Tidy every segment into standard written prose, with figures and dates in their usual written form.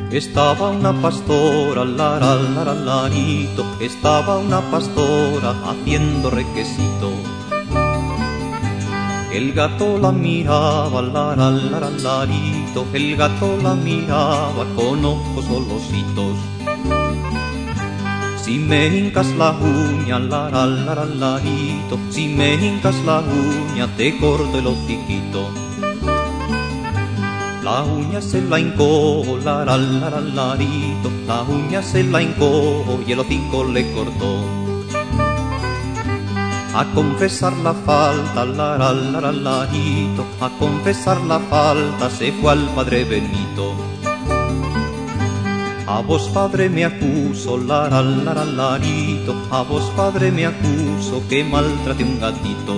Estaba una pastora, larito, estaba una pastora haciendo requesito. El gato la miraba, larito, el gato la miraba con ojos golositos. Si me hincas la uña, larito, si me hincas la uña, te corto el hociquito. La uña se la hincó, larito, la uña se la hincó y el hocico le cortó. A confesar la falta, larito, a confesar la falta se fue al padre Benito. A vos padre me acuso, larito, a vos padre me acuso que maltrate un gatito.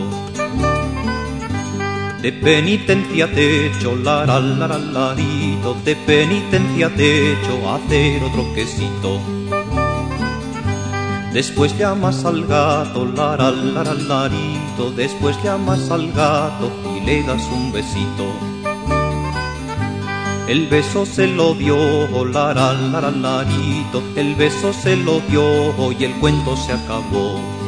De penitencia te echo, larito, de penitencia te echo a hacer otro quesito. Después llamas al gato, larito, después llamas al gato y le das un besito. El beso se lo dio, larito, el beso se lo dio y el cuento se acabó.